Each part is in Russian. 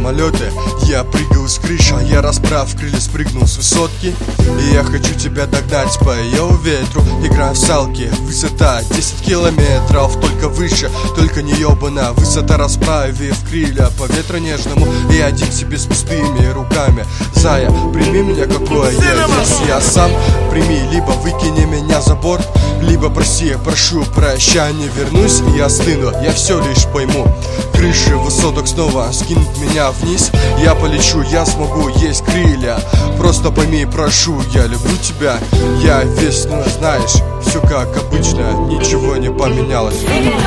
самолеты. Я прыгал с крыши, я расправ крылья, спрыгнул с высотки. И я хочу тебя догнать по ее ветру. Игра в салки, высота 10 километров. Только выше, только не ебана. Высота, расправив крылья по ветру нежному. И один себе с пустыми руками. Зая, прими меня какой я есть. Я сам прими, либо выкини меня за борт, либо прошу прощения, вернусь и остыну. Я все лишь пойму. Крыши высоток снова скинут меня вниз. Я полечу, я смогу, есть крылья. Просто пойми, прошу, я люблю тебя. Я весь, ну знаешь, все как обычно, ничего не поменялось.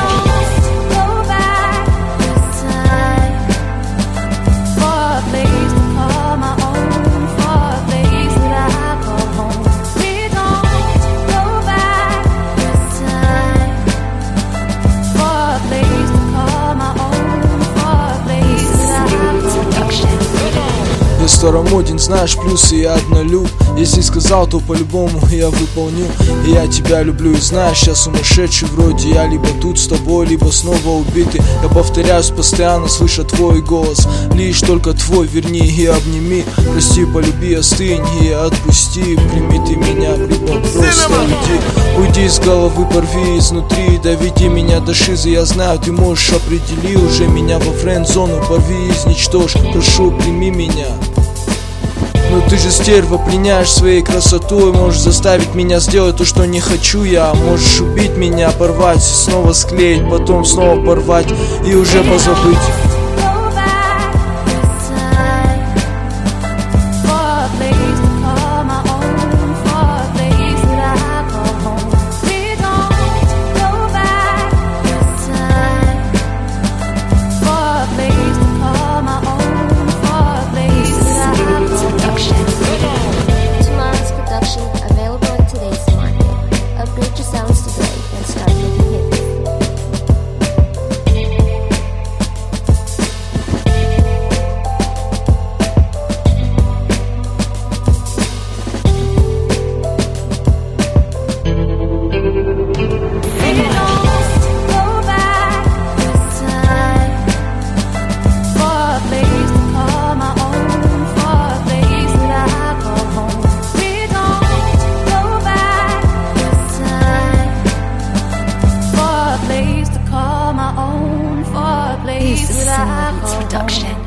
Старомоден, знаешь, плюсы я однолюб. Если сказал, то по-любому я выполню. И я тебя люблю, и знаешь, я сумасшедший вроде. Я либо тут с тобой, либо снова убитый. Я повторяюсь постоянно, слыша твой голос. Лишь только твой, верни и обними. Прости, полюби, остынь и отпусти. Прими ты меня, либо просто уйди. Уйди из головы, порви изнутри. Доведи меня до шизы, я знаю, ты можешь. Определи уже меня во френд-зону. Порви, изничтожь, прошу, прими меня. Но ты же стерва, пленяешь своей красотой. Можешь заставить меня сделать то, что не хочу я. Можешь убить меня, порвать, снова склеить, потом снова порвать и уже позабыть. Production.